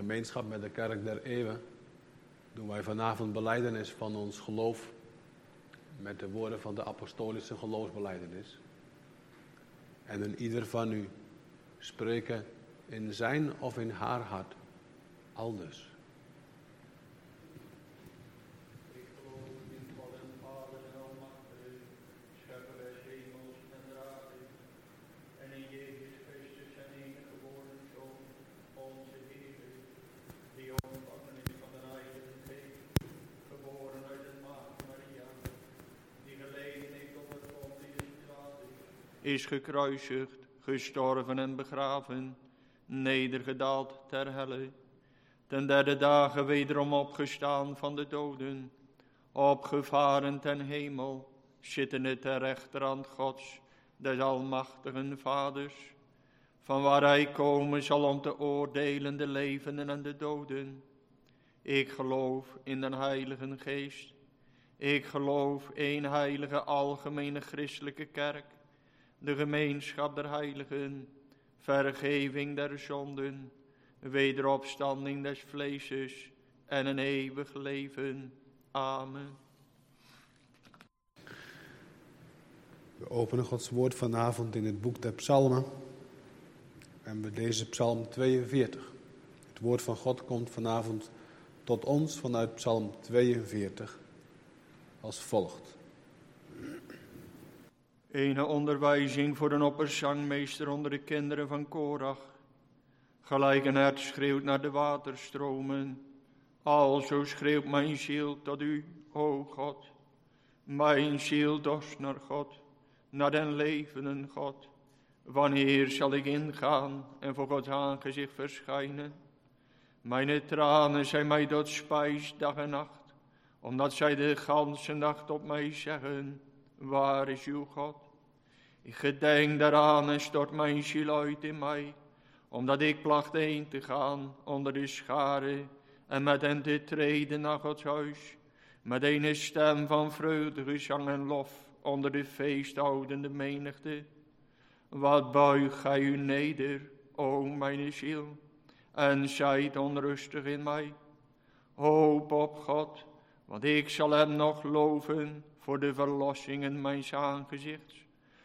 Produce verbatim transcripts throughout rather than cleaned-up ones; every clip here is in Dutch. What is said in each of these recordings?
gemeenschap met de Kerk der Eeuwen doen wij vanavond belijdenis van ons geloof met de woorden van de apostolische geloofsbelijdenis. En een ieder van u spreken in zijn of in haar hart aldus. Ik geloof in God en Vader en Almachtige, schepper des hemels en der aarde, en in Jezus Christus zijn enige geboren Zoon, onze Heer, die ontvangen is van de Heilige Geest, geboren uit de maagd Maria, die geleden heeft onder Pontius Pilatus, is gekruisigd, gestorven en begraven, nedergedaald ter helle, ten derde dagen wederom opgestaan van de doden, opgevaren ten hemel, zittende ter rechterhand Gods, des almachtigen Vaders, van waar hij komen zal om te oordelen de levenden en de doden. Ik geloof in den Heilige Geest, ik geloof één heilige algemene christelijke kerk, de gemeenschap der heiligen, vergeving der zonden, wederopstanding des vleeses en een eeuwig leven. Amen. We openen Gods woord vanavond in het boek der Psalmen en we lezen Psalm tweeënveertig. Het woord van God komt vanavond tot ons vanuit Psalm tweeënveertig als volgt. Ene onderwijzing voor een opperzangmeester onder de kinderen van Korach. Gelijk een hert schreeuwt naar de waterstromen. Alzo schreeuwt mijn ziel tot u, o God. Mijn ziel dorst naar God, naar den levenden God. Wanneer zal ik ingaan en voor Gods aangezicht verschijnen? Mijn tranen zijn mij tot spijs dag en nacht, omdat zij de ganse dag tot mij zeggen, waar is uw God? Ik gedenk daaraan en stort mijn ziel uit in mij, omdat ik placht heen te gaan onder de schare en met hen te treden naar Gods huis, met een stem van vreugdegezang en lof onder de feesthoudende menigte. Wat buig gij u neder, o mijn ziel, en zijt onrustig in mij. Hoop op God, want ik zal hem nog loven voor de verlossingen mijns aangezichts.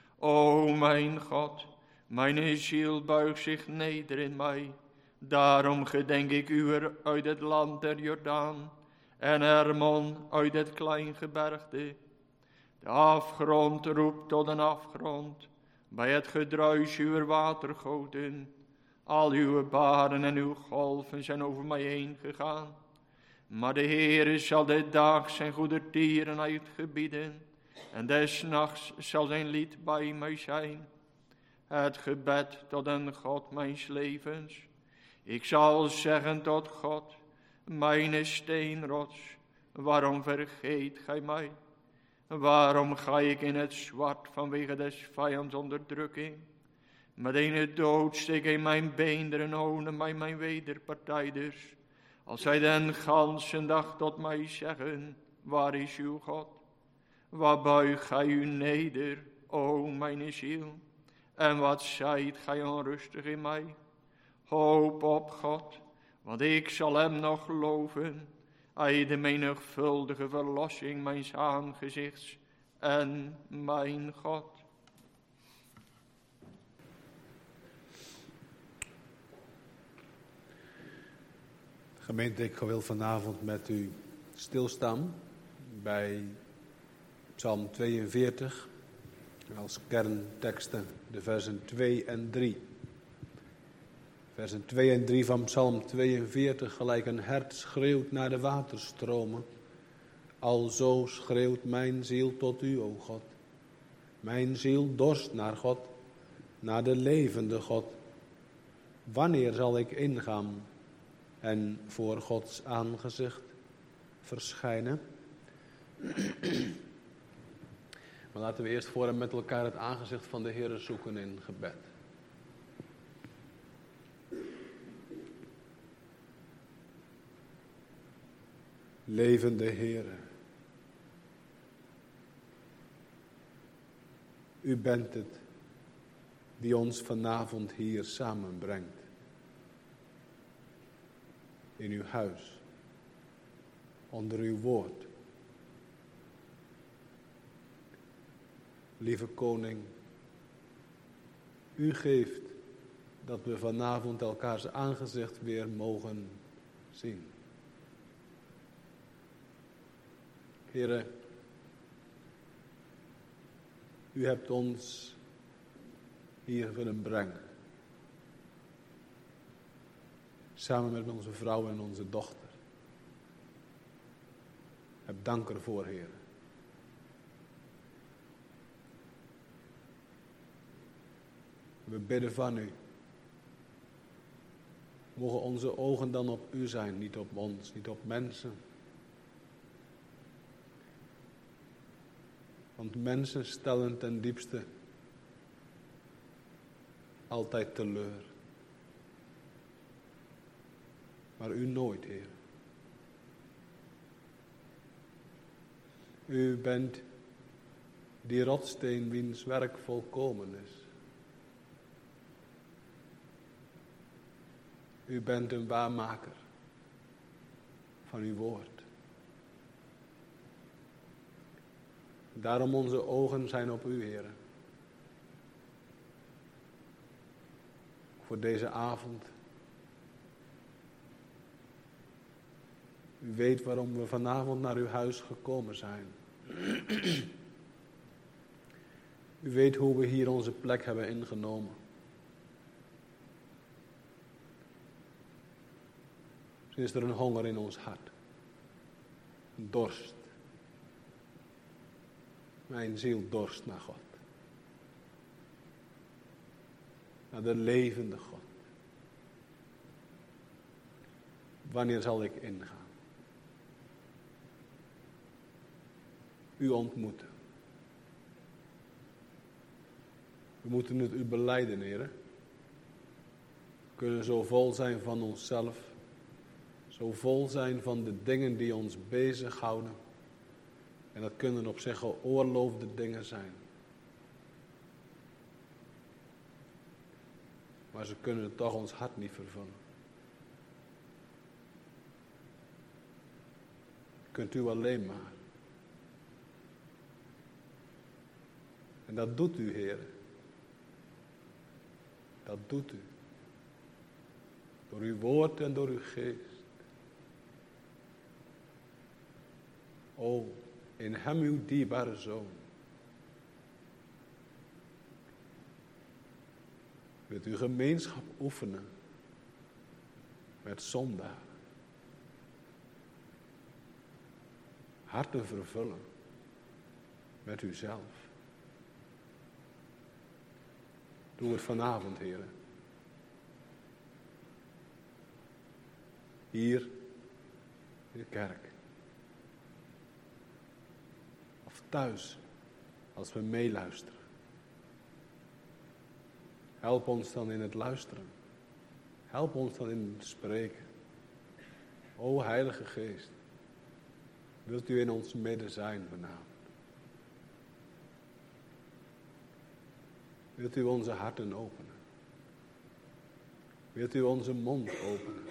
O mijn God, mijn ziel buigt zich neder in mij. Daarom gedenk ik uwer uit het land der Jordaan en Hermon uit het kleingebergte. De afgrond roept tot een afgrond, bij het gedruis uwer watergoten. Al uw baren en uw golven zijn over mij heen gegaan. Maar de Heere zal de dag zijn goedertierenheid gebieden, en des nachts zal zijn lied bij mij zijn. Het gebed tot een God mijns levens. Ik zal zeggen tot God, mijn steenrots, waarom vergeet gij mij? Waarom ga ik in het zwart vanwege des vijands onderdrukking? Met een dood steek in mijn beenderen honen mij mijn wederpartijders. Als zij den ganse dag tot mij zeggen, waar is uw God? Waar buigt gij u neder, o mijn ziel? En wat zijt gij onrustig in mij? Hoop op God, want ik zal hem nog loven. Hij de menigvuldige verlossing mijns aangezichts en mijn God. Gemeente, ik wil vanavond met u stilstaan bij Psalm tweeënveertig, als kernteksten de versen twee en drie. Versen twee en drie van Psalm tweeënveertig, gelijk een hert schreeuwt naar de waterstromen. Alzo schreeuwt mijn ziel tot u, o God. Mijn ziel dorst naar God, naar de levende God. Wanneer zal ik ingaan en voor Gods aangezicht verschijnen? Maar laten we eerst voor en met elkaar het aangezicht van de Heere zoeken in gebed. Levende Heere, u bent het die ons vanavond hier samenbrengt. in uw huis, onder uw woord. Lieve koning, u geeft dat we vanavond elkaars aangezicht weer mogen zien. Heere, u hebt ons hier willen brengen. Samen met onze vrouw en onze dochter. Heb dank ervoor, Heer. We bidden van u. Mogen onze ogen dan op u zijn, niet op ons, niet op mensen. Want mensen stellen ten diepste altijd teleur. Maar u nooit, Heer. U bent die rotsteen wiens werk volkomen is. U bent een waarmaker van uw woord. Daarom onze ogen zijn op u, Heer. Voor deze avond. U weet waarom we vanavond naar uw huis gekomen zijn. U weet hoe we hier onze plek hebben ingenomen. Misschien is er een honger in ons hart. Een dorst. Mijn ziel dorst naar God. Naar de levende God. Wanneer zal ik ingaan? U ontmoeten. We moeten het u belijden, Heer. We kunnen zo vol zijn van onszelf. Zo vol zijn van de dingen die ons bezighouden. En dat kunnen op zich geoorloofde dingen zijn. Maar ze kunnen toch ons hart niet vervullen. Kunt u alleen maar. En dat doet u, Heer. Dat doet u. Door uw woord en door uw geest. O, in hem uw dierbare Zoon. Wilt u gemeenschap oefenen met zondaren. Harten vervullen met uzelf. Doe het vanavond, Heer. Hier in de kerk. Of thuis, als we meeluisteren. Help ons dan in het luisteren. Help ons dan in het spreken. O Heilige Geest, wilt u in ons midden zijn vanavond? Wilt u onze harten openen? Wilt u onze mond openen?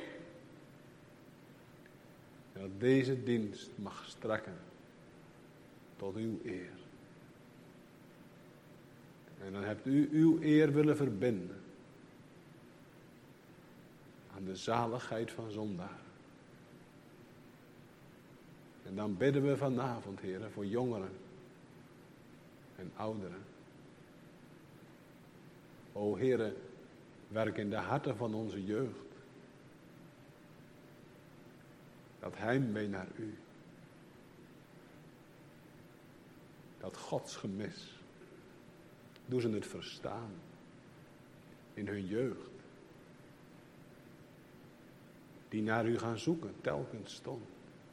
En dat deze dienst mag strekken tot uw eer. En dan hebt u uw eer willen verbinden aan de zaligheid van zondaren. En dan bidden we vanavond, Heer, voor jongeren en ouderen. O Heere, werk in de harten van onze jeugd. Dat heimwee naar u. Dat godsgemis. Doe ze het verstaan. In hun jeugd. Die naar u gaan zoeken, telkens stond.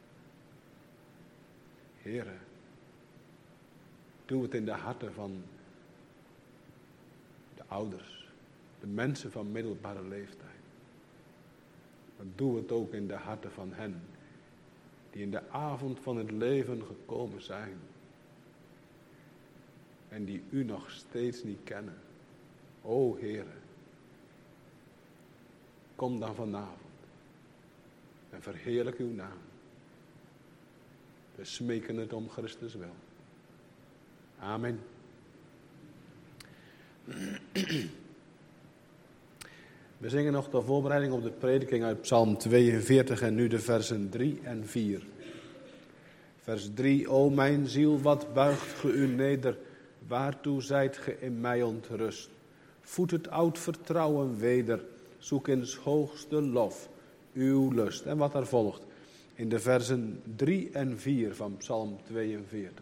Heere, doe het in de harten van de ouders, de mensen van middelbare leeftijd. Maar doe het ook in de harten van hen, die in de avond van het leven gekomen zijn. En die u nog steeds niet kennen. O Heere, kom dan vanavond. en verheerlijk uw naam. We smeken het om Christus wel. Amen. We zingen nog de voorbereiding op de prediking uit Psalm tweeënveertig en nu de versen drie en vier. Vers drie, o mijn ziel, wat buigt ge u neder, waartoe zijt ge in mij ontrust? Voed het oud vertrouwen weder, zoek in 's hoogste lof uw lust. En wat er volgt in de versen drie en vier van Psalm tweeënveertig.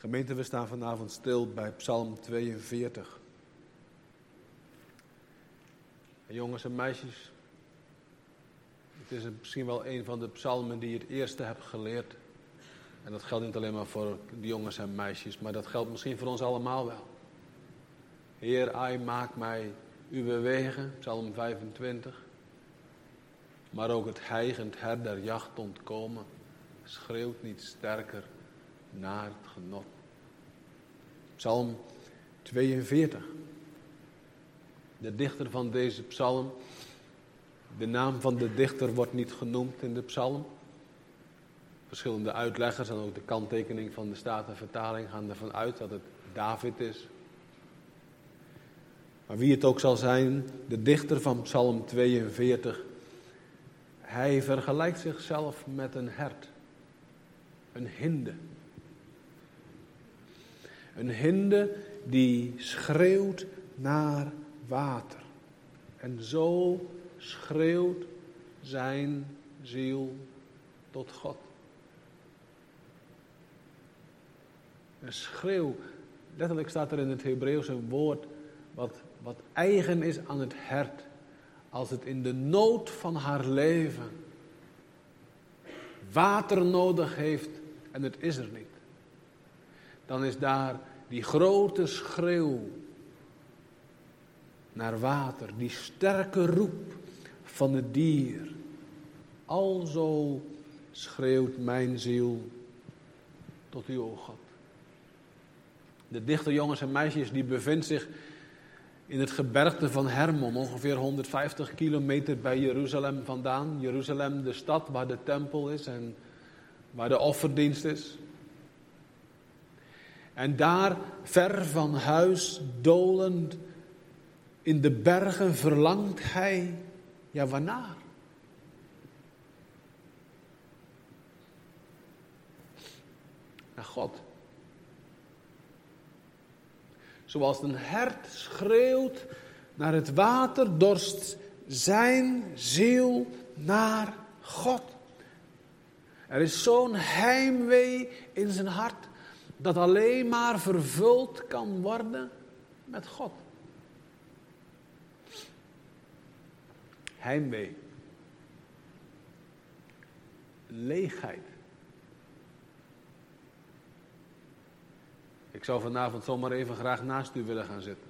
Gemeente, we staan vanavond stil bij Psalm tweeënveertig. En jongens en meisjes, het is misschien wel een van de psalmen die je het eerste hebt geleerd. En dat geldt niet alleen maar voor de jongens en meisjes, maar dat geldt misschien voor ons allemaal wel. Heer, ai, maak mij uw wegen, Psalm vijfentwintig. Maar ook het hijgend her der jacht ontkomen, schreeuwt niet sterker naar het genot. Psalm tweeënveertig. De dichter van deze psalm, de naam van de dichter wordt niet genoemd in de psalm. Verschillende uitleggers en ook de kanttekening van de Statenvertaling gaan ervan uit dat het David is. Maar wie het ook zal zijn, de dichter van Psalm tweeënveertig, hij vergelijkt zichzelf met een hert, een hinde. Een hinde die schreeuwt naar water. En zo schreeuwt zijn ziel tot God. Een schreeuw, letterlijk staat er in het Hebreeuws een woord wat, wat eigen is aan het hert. Als het in de nood van haar leven water nodig heeft en het is er niet. Dan is daar die grote schreeuw naar water, die sterke roep van het dier. Alzo schreeuwt mijn ziel tot u, o God. De dichter, jongens en meisjes, die bevindt zich in het gebergte van Hermon, ongeveer honderdvijftig kilometer bij Jeruzalem vandaan. Jeruzalem, de stad waar de tempel is en waar de offerdienst is. En daar, ver van huis, dolend in de bergen, verlangt hij, ja, waarnaar? Naar God. Zoals een hert schreeuwt naar het water, dorst zijn ziel naar God. Er is zo'n heimwee in zijn hart dat alleen maar vervuld kan worden met God. Heimwee. Leegheid. Ik zou vanavond zomaar even graag naast u willen gaan zitten.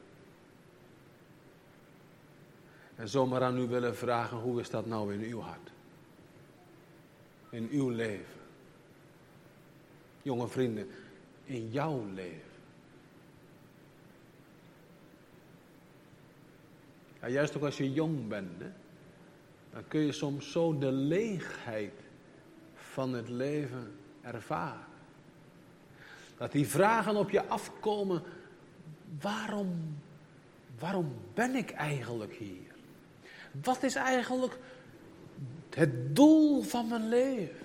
En zomaar aan u willen vragen, hoe is dat nou in uw hart? In uw leven. Jonge vrienden, in jouw leven. Ja, juist ook als je jong bent, hè, dan kun je soms zo de leegheid van het leven ervaren. Dat die vragen op je afkomen, waarom, waarom ben ik eigenlijk hier? Wat is eigenlijk het doel van mijn leven?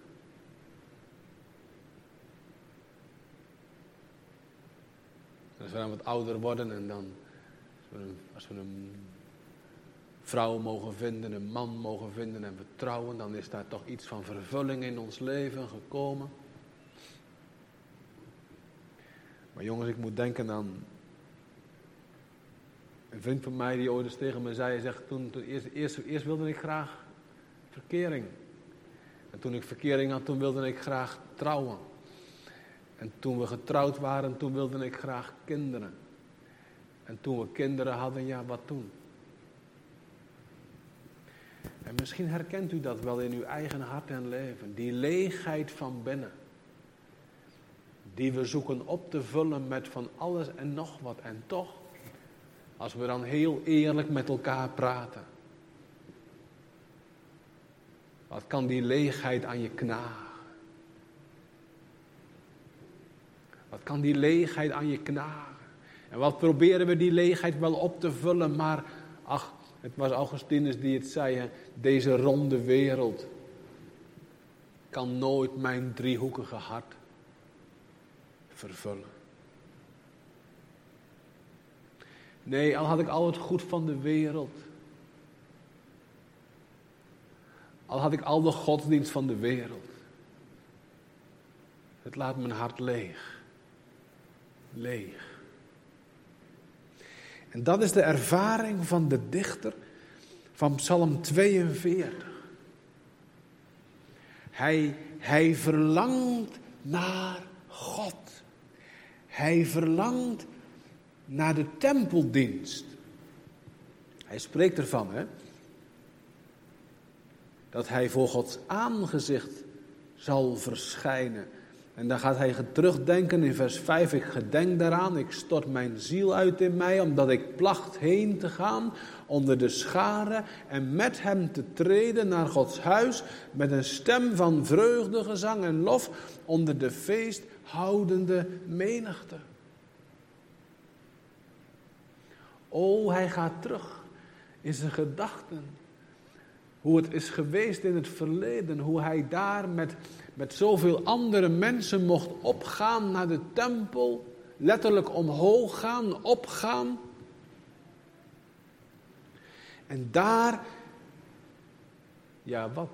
Als we dan wat ouder worden en dan, als we een vrouw mogen vinden, een man mogen vinden en we trouwen, dan is daar toch iets van vervulling in ons leven gekomen. Maar jongens, ik moet denken aan een vriend van mij die ooit eens tegen me zei, hij zegt, toen, toen eerst, eerst, eerst wilde ik graag verkering. En toen ik verkering had, toen wilde ik graag trouwen. En toen we getrouwd waren, toen wilde ik graag kinderen. En toen we kinderen hadden, ja, wat toen? En misschien herkent u dat wel in uw eigen hart en leven. Die leegheid van binnen. Die we zoeken op te vullen met van alles en nog wat. En toch, als we dan heel eerlijk met elkaar praten. Wat kan die leegheid aan je knagen? Wat kan die leegheid aan je knagen? En wat proberen we die leegheid wel op te vullen, maar ach, het was Augustinus die het zei, hè, deze ronde wereld kan nooit mijn driehoekige hart vervullen. Nee, al had ik al het goed van de wereld, al had ik al de godsdienst van de wereld, het laat mijn hart leeg. leeg. En dat is de ervaring van de dichter van Psalm tweeënveertig. Hij, hij verlangt naar God. Hij verlangt naar de tempeldienst. Hij spreekt ervan, hè, dat hij voor Gods aangezicht zal verschijnen. En dan gaat hij terugdenken in vers vijf. Ik gedenk daaraan, ik stort mijn ziel uit in mij, omdat ik placht heen te gaan onder de scharen en met hem te treden naar Gods huis, met een stem van vreugde, gezang en lof onder de feesthoudende menigte. O, hij gaat terug in zijn gedachten. Hoe het is geweest in het verleden. Hoe hij daar met, met zoveel andere mensen mocht opgaan naar de tempel. Letterlijk omhoog gaan, opgaan. En daar, ja wat?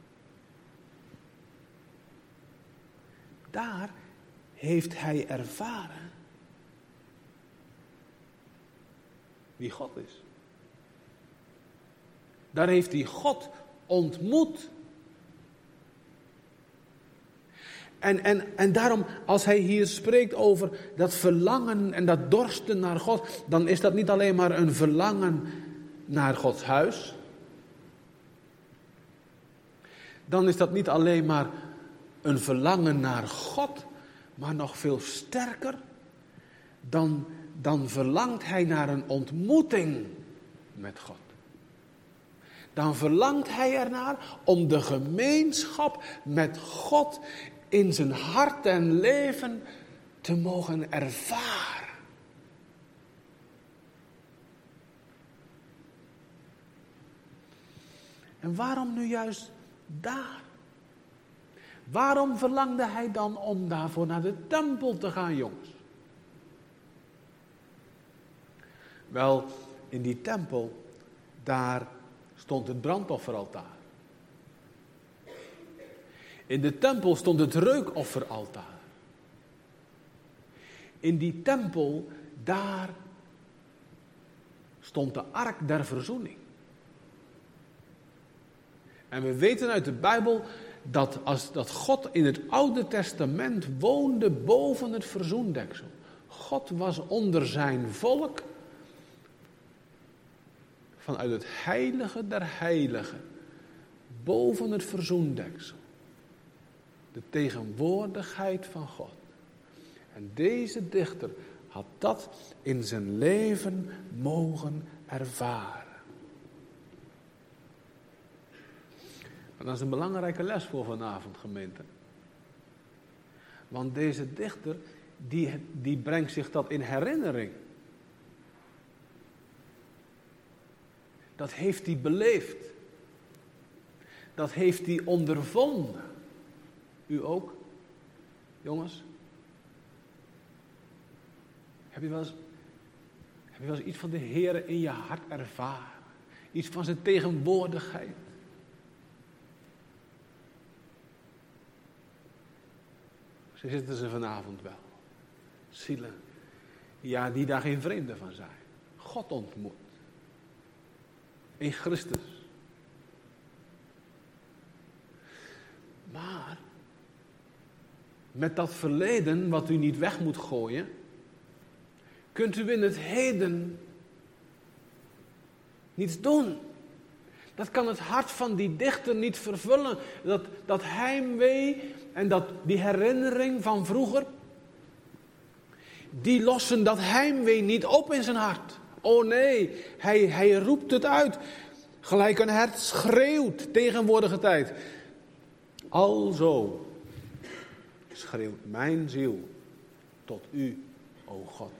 Daar heeft hij ervaren wie God is. Daar heeft hij God ontmoet. En, en, en daarom, als hij hier spreekt over dat verlangen en dat dorsten naar God, dan is dat niet alleen maar een verlangen naar Gods huis. Dan is dat niet alleen maar een verlangen naar God, maar nog veel sterker. Dan, dan verlangt hij naar een ontmoeting met God. Dan verlangt hij ernaar om de gemeenschap met God in zijn hart en leven te mogen ervaren. En waarom nu juist daar? Waarom verlangde hij dan om daarvoor naar de tempel te gaan, jongens? Wel, in die tempel, daar stond het brandofferaltaar. In de tempel stond het reukofferaltaar. In die tempel, daar stond de ark der verzoening. En we weten uit de Bijbel dat, als, dat God in het Oude Testament woonde boven het verzoendeksel. God was onder zijn volk vanuit het heilige der heiligen, boven het verzoendeksel. De tegenwoordigheid van God. En deze dichter had dat in zijn leven mogen ervaren. En dat is een belangrijke les voor vanavond, gemeente. Want deze dichter, die, die brengt zich dat in herinnering. Dat heeft hij beleefd. Dat heeft hij ondervonden. U ook, jongens? Heb je wel eens, heb je wel eens iets van de Heere in je hart ervaren? Iets van zijn tegenwoordigheid? Zo zitten ze vanavond wel. Zielen, ja, die daar geen vreemde van zijn. God ontmoet. In Christus. Maar met dat verleden wat u niet weg moet gooien, kunt u in het heden niets doen. Dat kan het hart van die dichter niet vervullen. Dat, dat heimwee en dat, die herinnering van vroeger, die lossen dat heimwee niet op in zijn hart. Oh nee, hij, hij roept het uit. Gelijk een hert schreeuwt, tegenwoordige tijd. Alzo schreeuwt mijn ziel tot u, o God.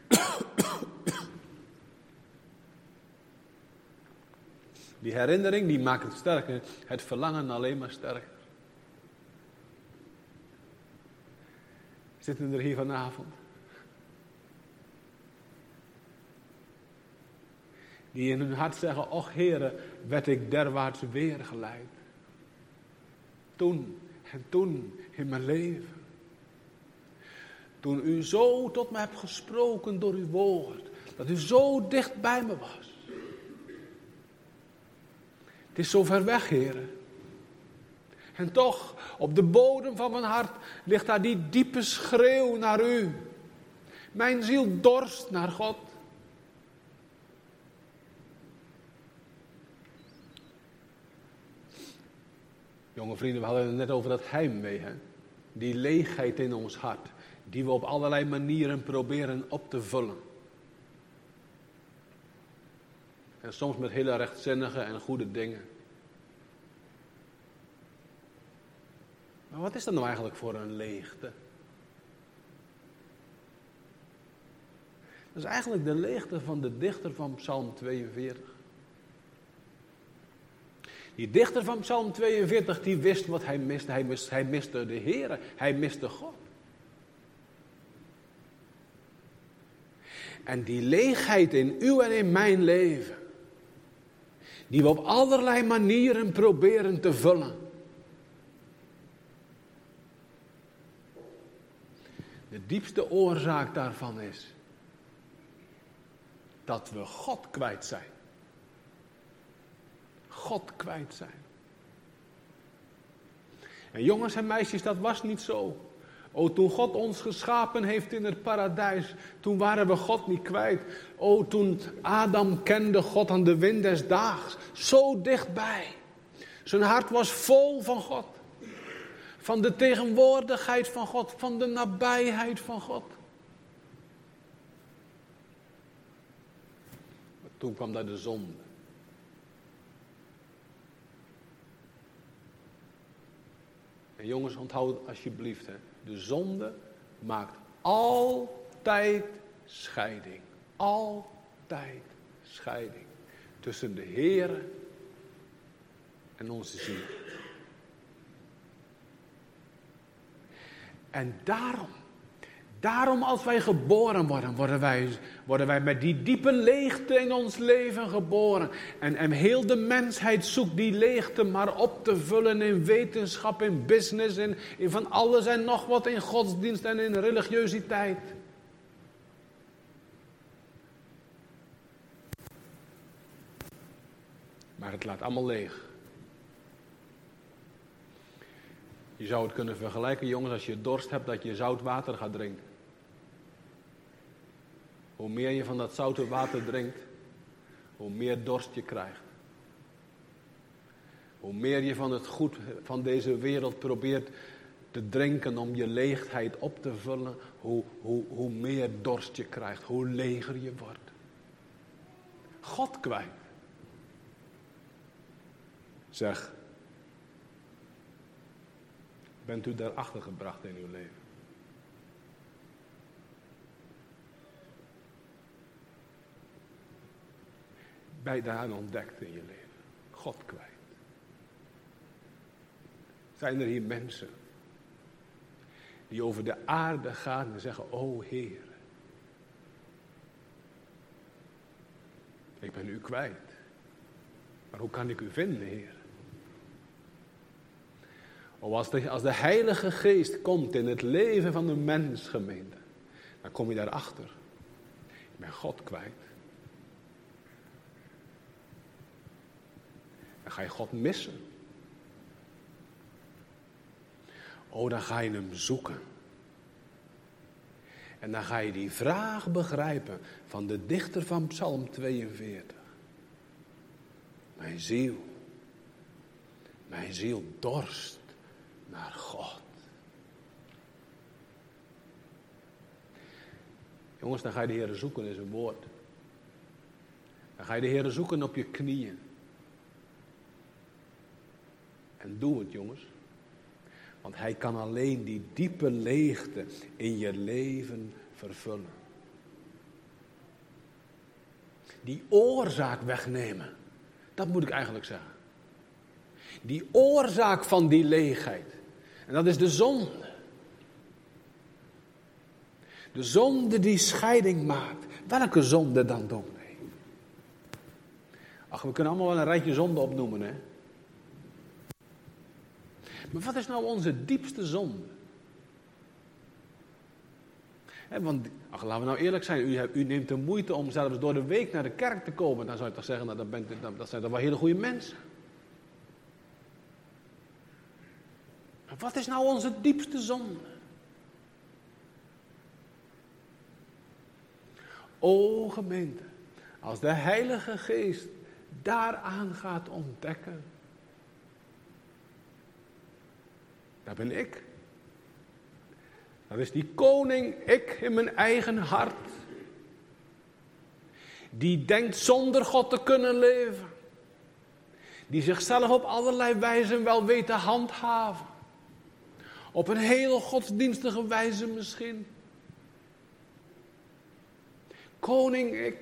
Die herinnering, die maakt het sterker. Het verlangen alleen maar sterker. Zitten er hier vanavond? Die in hun hart zeggen, och Heere, werd ik derwaarts weer geleid. Toen en toen in mijn leven. Toen u zo tot me hebt gesproken door uw woord. Dat u zo dicht bij me was. Het is zo ver weg, heren. En toch, op de bodem van mijn hart ligt daar die diepe schreeuw naar u. Mijn ziel dorst naar God. Jonge vrienden, we hadden het net over dat heimwee, hè? Die leegheid in ons hart, die we op allerlei manieren proberen op te vullen. En soms met hele rechtzinnige en goede dingen. Maar wat is dat nou eigenlijk voor een leegte? Dat is eigenlijk de leegte van de dichter van Psalm tweeënveertig. Die dichter van Psalm tweeënveertig, die wist wat hij miste. Hij miste, hij miste de Heere, hij miste God. En die leegheid in uw en in mijn leven, die we op allerlei manieren proberen te vullen. De diepste oorzaak daarvan is dat we God kwijt zijn. God kwijt zijn. En jongens en meisjes, dat was niet zo. O, toen God ons geschapen heeft in het paradijs, toen waren we God niet kwijt. O, toen Adam kende God aan de wind des daags, zo dichtbij. Zijn hart was vol van God. Van de tegenwoordigheid van God, van de nabijheid van God. Maar toen kwam daar de zonde. En jongens, onthoud alsjeblieft, hè. De zonde maakt altijd scheiding. Altijd scheiding. Tussen de Heere en onze ziel. En daarom, daarom als wij geboren worden, worden wij, worden wij met die diepe leegte in ons leven geboren. En, en heel de mensheid zoekt die leegte maar op te vullen in wetenschap, in business, in, in van alles en nog wat, in godsdienst en in religiositeit. Maar het laat allemaal leeg. Je zou het kunnen vergelijken, jongens, als je dorst hebt, dat je zout water gaat drinken. Hoe meer je van dat zoute water drinkt, hoe meer dorst je krijgt. Hoe meer je van het goed van deze wereld probeert te drinken om je leegheid op te vullen, hoe, hoe, hoe meer dorst je krijgt, hoe leger je wordt. God kwijt. Zeg, bent u daarachter gebracht in uw leven? Ben je daar ontdekt in je leven? God kwijt. Zijn er hier mensen die over de aarde gaan en zeggen, o Heer, ik ben u kwijt. Maar hoe kan ik u vinden, Heer? O, als de, als de Heilige Geest komt in het leven van de mensgemeente, dan kom je daarachter. Ik ben God kwijt. Dan ga je God missen. Oh, dan ga je hem zoeken. En dan ga je die vraag begrijpen van de dichter van Psalm tweeënveertig. Mijn ziel, mijn ziel dorst naar God. Jongens, dan ga je de Heer zoeken in zijn woord. Dan ga je de Heer zoeken op je knieën. En doe het, jongens. Want hij kan alleen die diepe leegte in je leven vervullen. Die oorzaak wegnemen. Dat moet ik eigenlijk zeggen. Die oorzaak van die leegheid. En dat is de zonde. De zonde die scheiding maakt. Welke zonde dan, dominee? Ach, we kunnen allemaal wel een rijtje zonde opnoemen, hè. Maar wat is nou onze diepste zonde? He, want ach, laten we nou eerlijk zijn, u, u neemt de moeite om zelfs door de week naar de kerk te komen. Dan zou je toch zeggen, nou, dat, bent, dat, dat zijn toch wel hele goede mensen. Maar wat is nou onze diepste zonde? O gemeente, als de Heilige Geest daaraan gaat ontdekken, dat ben ik. Dat is die koning, ik in mijn eigen hart. Die denkt zonder God te kunnen leven. Die zichzelf op allerlei wijzen wel weet te handhaven. Op een heel godsdienstige wijze misschien. Koning ik.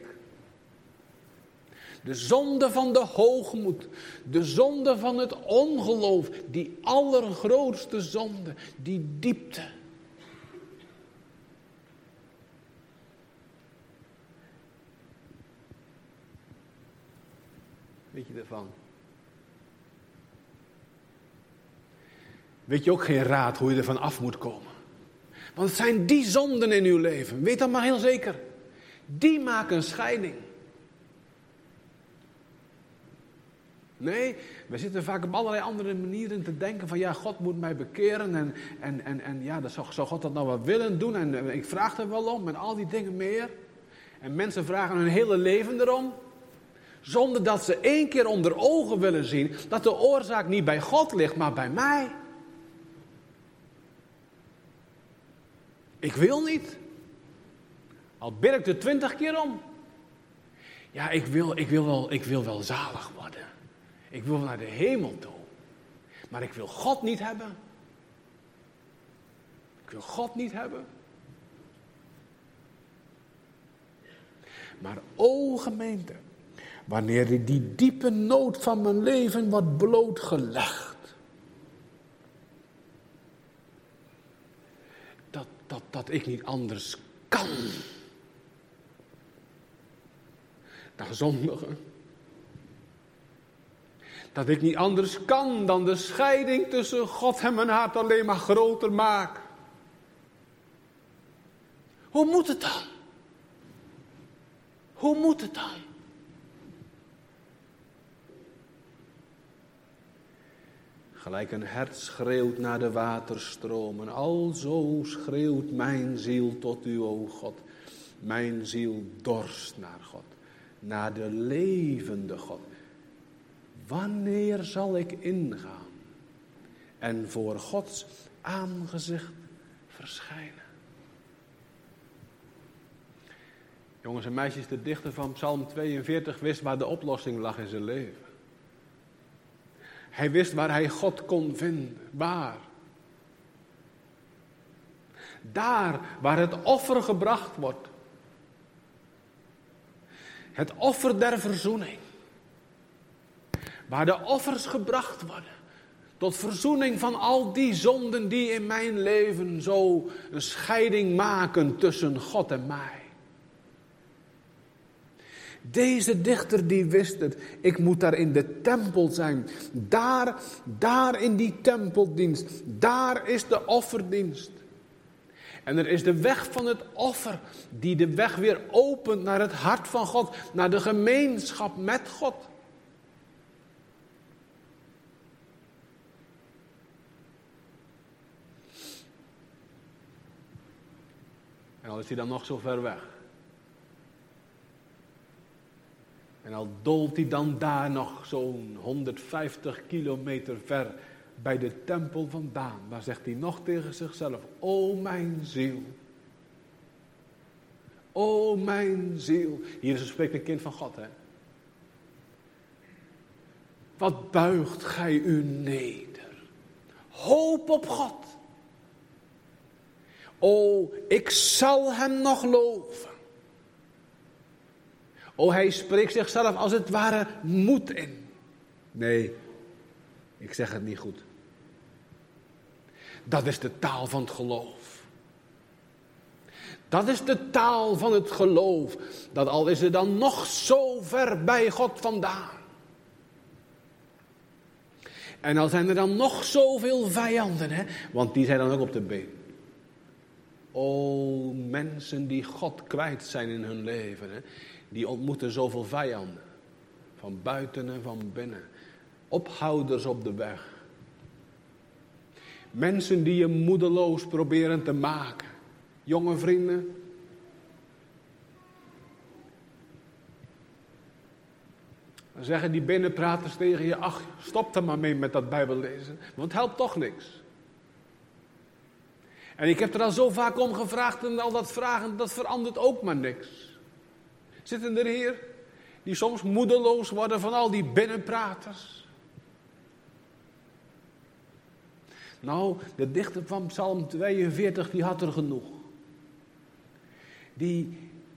De zonde van de hoogmoed. De zonde van het ongeloof. Die allergrootste zonde. Die diepte. Weet je ervan? Weet je ook geen raad hoe je ervan af moet komen? Want het zijn die zonden in uw leven. Weet dat maar heel zeker. Die maken een scheiding. Nee, we zitten vaak op allerlei andere manieren te denken van ja, God moet mij bekeren en, en, en, en ja, dat zou, zou God dat nou wel willen doen en, en ik vraag er wel om en al die dingen meer. En mensen vragen hun hele leven erom, zonder dat ze één keer onder ogen willen zien dat de oorzaak niet bij God ligt, maar bij mij. Ik wil niet. Al bid ik er twintig keer om. Ja, ik wil, ik, wil wel, ik wil wel zalig worden. Ik wil naar de hemel toe. Maar ik wil God niet hebben. Ik wil God niet hebben. Maar o gemeente, wanneer die diepe nood van mijn leven wordt blootgelegd. Dat, dat, dat ik niet anders kan dan zondigen. Dat ik niet anders kan dan de scheiding tussen God en mijn hart alleen maar groter maken. Hoe moet het dan? Hoe moet het dan? Gelijk een hert schreeuwt naar de waterstromen, alzo schreeuwt mijn ziel tot u, o God. Mijn ziel dorst naar God, naar de levende God. Wanneer zal ik ingaan en voor Gods aangezicht verschijnen? Jongens en meisjes, de dichter van Psalm tweeënveertig wist waar de oplossing lag in zijn leven. Hij wist waar hij God kon vinden. Waar? Daar waar het offer gebracht wordt. Het offer der verzoening. Waar de offers gebracht worden. Tot verzoening van al die zonden die in mijn leven zo een scheiding maken tussen God en mij. Deze dichter die wist het. Ik moet daar in de tempel zijn. Daar, daar in die tempeldienst. Daar is de offerdienst. En er is de weg van het offer. Die de weg weer opent naar het hart van God. Naar de gemeenschap met God. En al is hij dan nog zo ver weg. En al dolt hij dan daar nog zo'n honderdvijftig kilometer ver bij de tempel vandaan. Daar zegt hij nog tegen zichzelf, o mijn ziel. O mijn ziel. Hier spreekt een kind van God, hè. Wat buigt gij u neder. Hoop op God. O, ik zal hem nog loven. O, hij spreekt zichzelf als het ware moed in. Nee, ik zeg het niet goed. Dat is de taal van het geloof. Dat is de taal van het geloof. Dat al is het dan nog zo ver bij God vandaan. En al zijn er dan nog zoveel vijanden, hè? Want die zijn dan ook op de been. O, mensen die God kwijt zijn in hun leven, hè, die ontmoeten zoveel vijanden. Van buiten en van binnen. Ophouders op de weg. Mensen die je moedeloos proberen te maken. Jonge vrienden. Dan zeggen die binnenpraters tegen je, ach, stop er maar mee met dat Bijbellezen. Want het helpt toch niks. En ik heb er al zo vaak om gevraagd en al dat vragen, dat verandert ook maar niks. Zitten er hier die soms moedeloos worden van al die binnenpraters? Nou, de dichter van Psalm tweeënveertig, die had er genoeg. Die,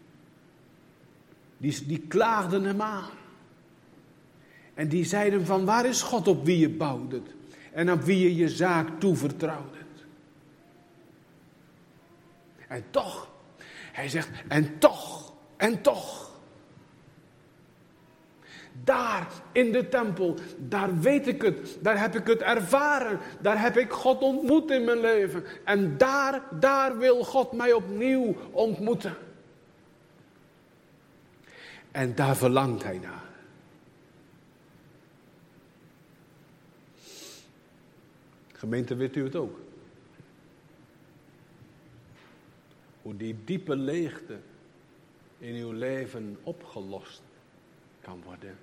die, die klaagden hem aan. En die zeiden van, waar is God op wie je bouwde en op wie je je zaak toevertrouwde? En toch, hij zegt, en toch, en toch. Daar in de tempel, daar weet ik het, daar heb ik het ervaren, daar heb ik God ontmoet in mijn leven. En daar, daar wil God mij opnieuw ontmoeten. En daar verlangt hij naar. Gemeente, weet u het ook? Hoe die diepe leegte in uw leven opgelost kan worden.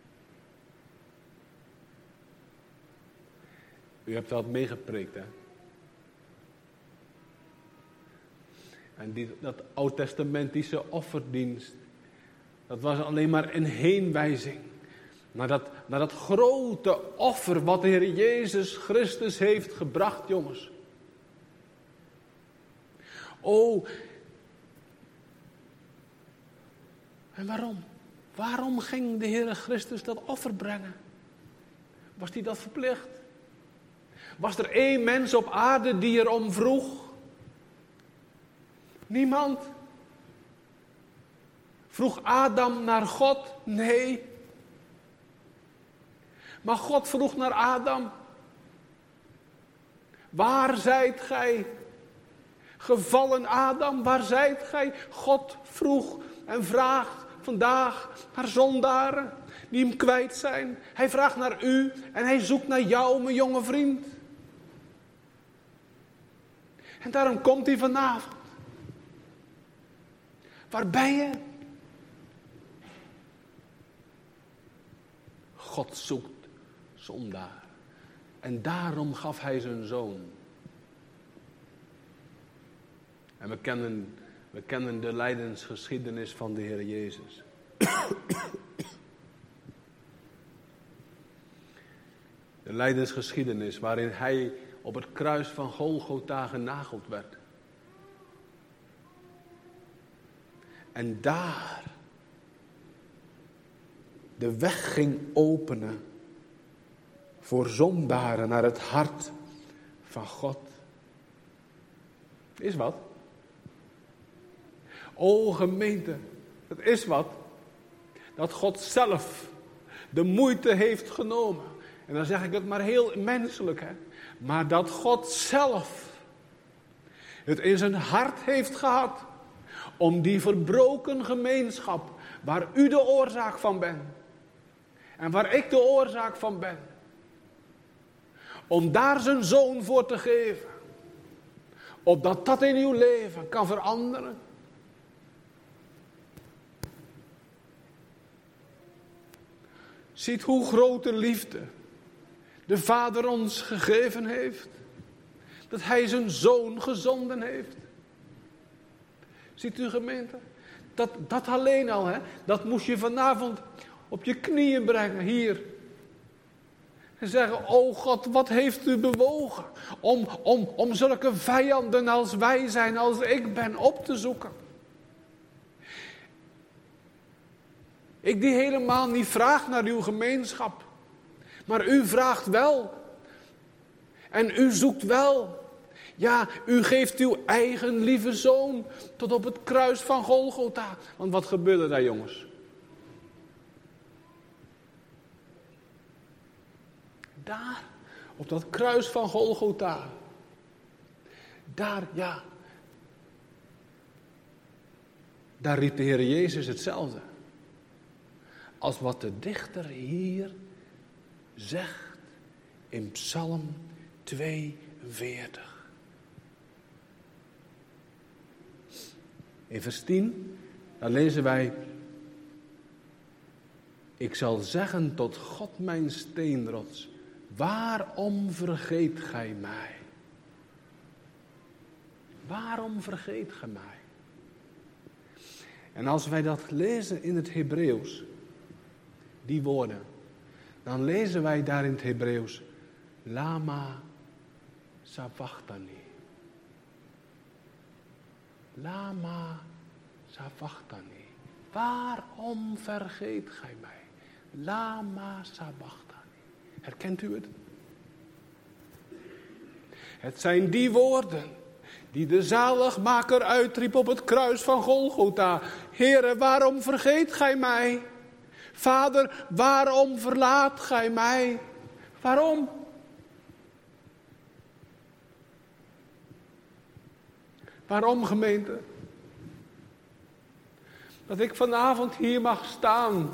U hebt dat meegepreekt, hè? En die, dat oud-testamentische offerdienst, dat was alleen maar een heenwijzing naar dat, naar dat grote offer wat de Heer Jezus Christus heeft gebracht, jongens. Oh, en waarom? Waarom ging de Heer Christus dat offer brengen? Was hij dat verplicht? Was er één mens op aarde die erom vroeg? Niemand. Vroeg Adam naar God? Nee. Maar God vroeg naar Adam. Waar zijt gij? Gevallen Adam, waar zijt gij? God vroeg en vraagt vandaag naar zondaren die hem kwijt zijn. Hij vraagt naar u en hij zoekt naar jou, mijn jonge vriend. En daarom komt hij vanavond. Waar ben je? God zoekt zondaar. En daarom gaf hij zijn zoon. En we kennen, we kennen de lijdensgeschiedenis van de Heer Jezus. De lijdensgeschiedenis waarin hij op het kruis van Golgotha genageld werd. En daar de weg ging openen voor zondaren naar het hart van God. Is wat? O gemeente, het is wat. Dat God zelf de moeite heeft genomen. En dan zeg ik het maar heel menselijk, hè. Maar dat God zelf het in zijn hart heeft gehad om die verbroken gemeenschap waar u de oorzaak van bent en waar ik de oorzaak van ben, om daar zijn zoon voor te geven, opdat dat in uw leven kan veranderen. Ziet hoe grote liefde de Vader ons gegeven heeft. Dat hij zijn zoon gezonden heeft. Ziet u gemeente? Dat, dat alleen al, hè, dat moest je vanavond op je knieën brengen, hier. En zeggen, oh God, wat heeft u bewogen om, om, om zulke vijanden als wij zijn, als ik ben, op te zoeken. Ik die helemaal niet vraag naar uw gemeenschap. Maar u vraagt wel. En u zoekt wel. Ja, u geeft uw eigen lieve zoon tot op het kruis van Golgotha. Want wat gebeurde daar, jongens? Daar, op dat kruis van Golgotha. Daar, ja. Daar riep de Heer Jezus hetzelfde. Als wat de dichter hier zegt in Psalm tweeënveertig. In vers tien, daar lezen wij: ik zal zeggen tot God mijn steenrots, waarom vergeet gij mij? Waarom vergeet gij mij? En als wij dat lezen in het Hebreeuws, die woorden, dan lezen wij daar in het Hebreeuws: lama sabachthani. Lama sabachthani. Waarom vergeet gij mij? Lama sabachthani. Herkent u het? Het zijn die woorden die de zaligmaker uitriep op het kruis van Golgotha. Heere, waarom vergeet gij mij? Vader, waarom verlaat gij mij? Waarom? Waarom, gemeente? Dat ik vanavond hier mag staan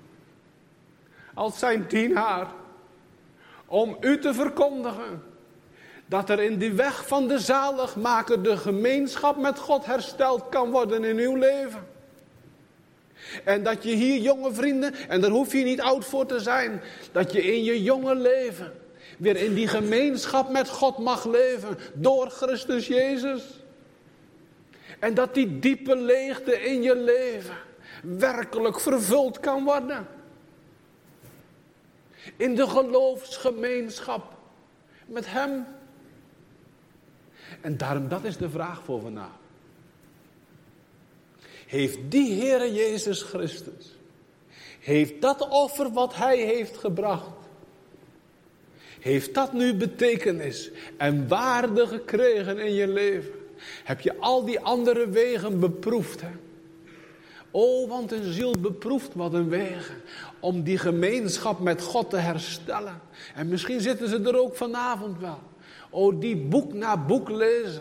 als zijn dienaar om u te verkondigen dat er in die weg van de zaligmaker de gemeenschap met God hersteld kan worden in uw leven. En dat je hier, jonge vrienden, en daar hoef je niet oud voor te zijn, dat je in je jonge leven weer in die gemeenschap met God mag leven door Christus Jezus. En dat die diepe leegte in je leven werkelijk vervuld kan worden. In de geloofsgemeenschap met hem. En daarom, dat is de vraag voor vandaag. Heeft die Heere Jezus Christus, heeft dat offer wat hij heeft gebracht, heeft dat nu betekenis en waarde gekregen in je leven? Heb je al die andere wegen beproefd? Hè? Oh, want een ziel beproeft wat een wegen om die gemeenschap met God te herstellen. En misschien zitten ze er ook vanavond wel. Oh, die boek na boek lezen.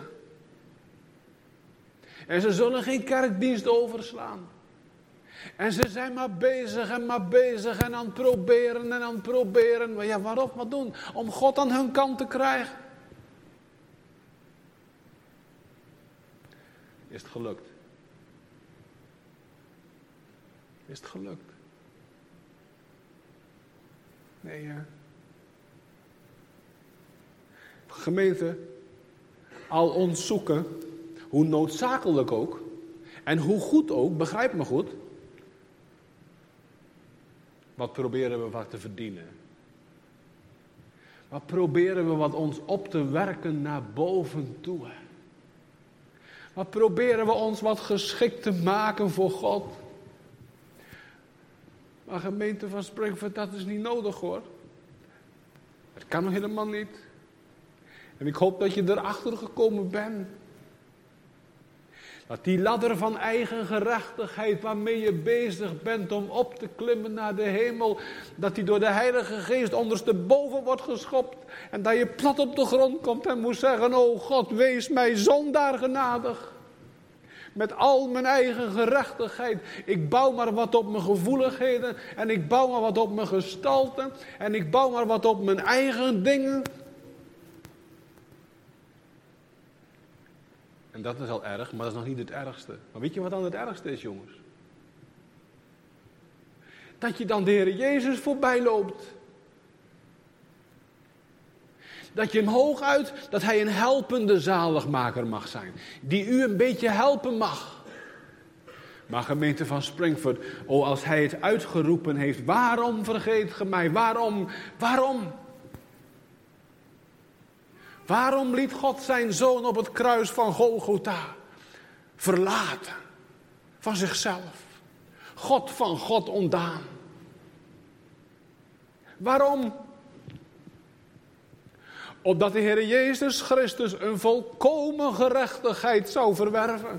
En ze zullen geen kerkdienst overslaan. En ze zijn maar bezig en maar bezig en aan het proberen en aan het proberen. Maar ja, waarom wat doen? Om God aan hun kant te krijgen. Is het gelukt? Is het gelukt? Nee, hè? Gemeente, al ons zoeken, hoe noodzakelijk ook, en hoe goed ook, begrijp me goed, wat proberen we wat te verdienen? Wat proberen we wat ons op te werken naar boven toe? Wat proberen we ons wat geschikt te maken voor God? Maar gemeente van Springvoort, dat is niet nodig hoor. Dat kan nog helemaal niet. En ik hoop dat je erachter gekomen bent. Dat die ladder van eigen gerechtigheid waarmee je bezig bent om op te klimmen naar de hemel, dat die door de Heilige Geest ondersteboven wordt geschopt. En dat je plat op de grond komt en moet zeggen: oh God, wees mij zondaar genadig. Met al mijn eigen gerechtigheid. Ik bouw maar wat op mijn gevoeligheden. En ik bouw maar wat op mijn gestalte. En ik bouw maar wat op mijn eigen dingen. En dat is al erg, maar dat is nog niet het ergste. Maar weet je wat dan het ergste is, jongens? Dat je dan de Heer Jezus voorbij loopt. Dat je hem hooguit, dat hij een helpende zaligmaker mag zijn. Die u een beetje helpen mag. Maar gemeente van Springvoort, oh als hij het uitgeroepen heeft, waarom vergeet ge mij? Waarom? Waarom? Waarom liet God zijn zoon op het kruis van Golgotha verlaten van zichzelf? God van God ontdaan. Waarom? Opdat de Heer Jezus Christus een volkomen gerechtigheid zou verwerven.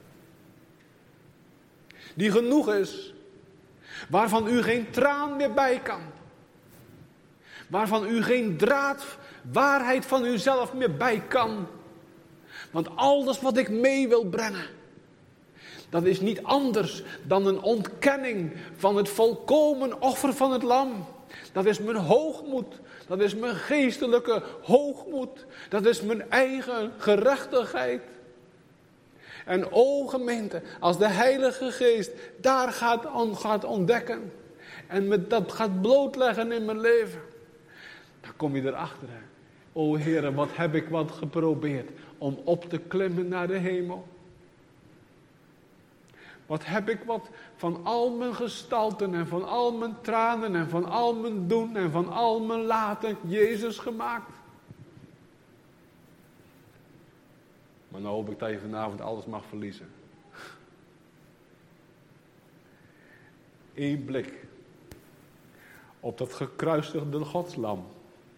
Die genoeg is. Waarvan u geen traan meer bij kan. Waarvan u geen draad, waarheid van uzelf meer bij kan. Want alles wat ik mee wil brengen. Dat is niet anders dan een ontkenning van het volkomen offer van het lam. Dat is mijn hoogmoed. Dat is mijn geestelijke hoogmoed. Dat is mijn eigen gerechtigheid. En o gemeente, als de Heilige Geest daar gaat, on, gaat ontdekken. En me dat gaat blootleggen in mijn leven. Dan kom je erachter. Hè. O Heere, wat heb ik wat geprobeerd om op te klimmen naar de hemel. Wat heb ik wat van al mijn gestalten en van al mijn tranen en van al mijn doen en van al mijn laten Jezus gemaakt. Maar nou hoop ik dat je vanavond alles mag verliezen. Eén blik op dat gekruisigde Godslam.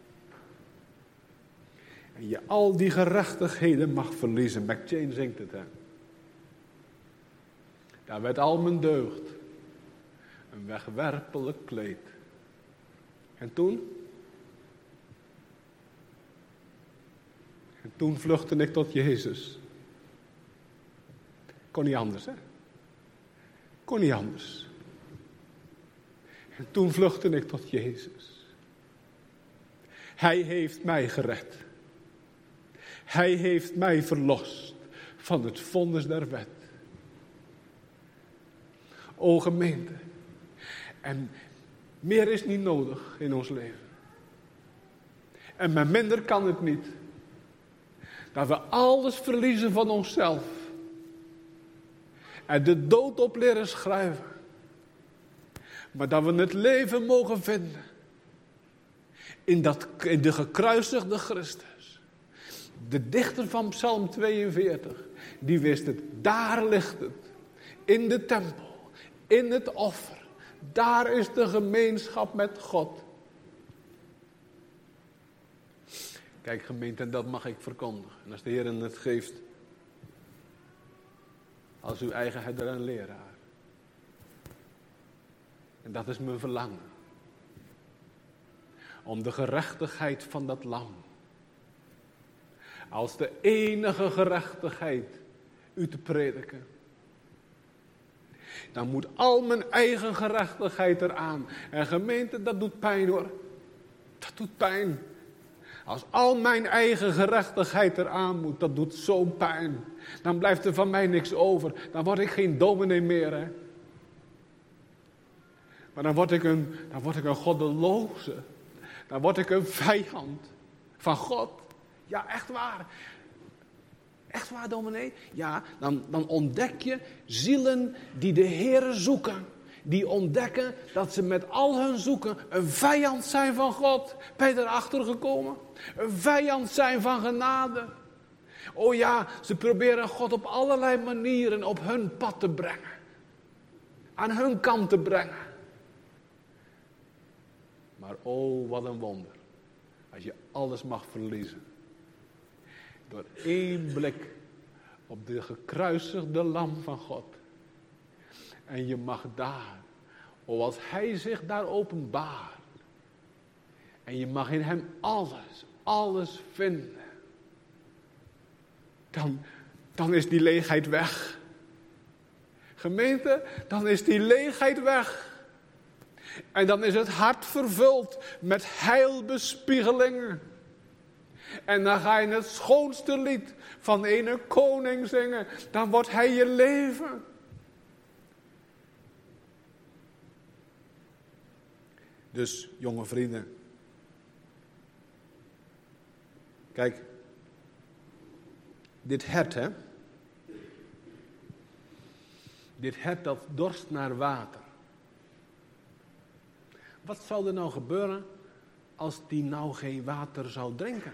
En je al die gerechtigheden mag verliezen. McChain zingt het, hè. Daar werd al mijn deugd een wegwerpelijk kleed. En toen? En toen vluchtte ik tot Jezus. Kon niet anders, hè? Kon niet anders. En toen vluchtte ik tot Jezus. Hij heeft mij gered. Hij heeft mij verlost van het vonnis der wet. O gemeente. En meer is niet nodig in ons leven. En met minder kan het niet. Dat we alles verliezen van onszelf. En de dood op leren schrijven. Maar dat we het leven mogen vinden. In, dat, in de gekruisigde Christus. De dichter van Psalm tweeënveertig. Die wist het. Daar ligt het. In de tempel. In het offer. Daar is de gemeenschap met God. Kijk gemeente, en dat mag ik verkondigen. En als de Heer het geeft. Als uw eigen herder en leraar. En dat is mijn verlangen. Om de gerechtigheid van dat lam. Als de enige gerechtigheid u te prediken. Dan moet al mijn eigen gerechtigheid eraan. En gemeente, dat doet pijn hoor. Dat doet pijn. Als al mijn eigen gerechtigheid eraan moet, dat doet zo'n pijn. Dan blijft er van mij niks over. Dan word ik geen dominee meer, hè. Maar dan word ik een, dan word ik een goddeloze. Dan word ik een vijand van God. Ja, echt waar. Echt waar, dominee? Ja, dan, dan ontdek je zielen die de Heere zoeken. Die ontdekken dat ze met al hun zoeken een vijand zijn van God. Ben je erachter gekomen? Een vijand zijn van genade. Oh ja, ze proberen God op allerlei manieren op hun pad te brengen. Aan hun kant te brengen. Maar oh, wat een wonder. Als je alles mag verliezen. Door één blik op de gekruisigde lam van God. En je mag daar, oh als hij zich daar openbaart. En je mag in hem alles, alles vinden. Dan, dan is die leegheid weg. Gemeente, dan is die leegheid weg. En dan is het hart vervuld met heilbespiegelingen. En dan ga je het schoonste lied van ene koning zingen. Dan wordt hij je leven. Dus, jonge vrienden. Kijk. Dit hert, hè. Dit hert dat dorst naar water. Wat zou er nou gebeuren als die nou geen water zou drinken?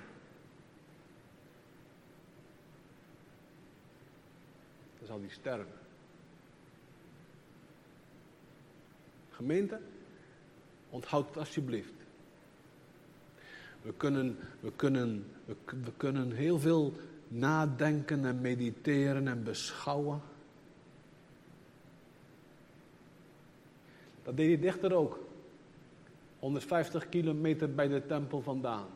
Dan zal die sterven. Gemeente, onthoud het alsjeblieft. We kunnen, we, kunnen, we, we kunnen heel veel nadenken en mediteren en beschouwen. Dat deed die dichter ook. honderdvijftig kilometer bij de tempel vandaan.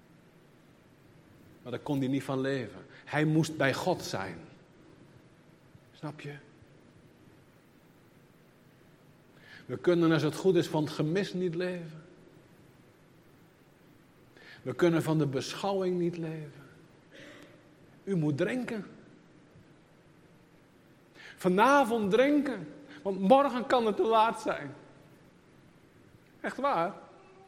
Maar daar kon hij niet van leven. Hij moest bij God zijn. Snap je? We kunnen, als het goed is, van het gemis niet leven. We kunnen van de beschouwing niet leven. U moet drinken. Vanavond drinken. Want morgen kan het te laat zijn. Echt waar.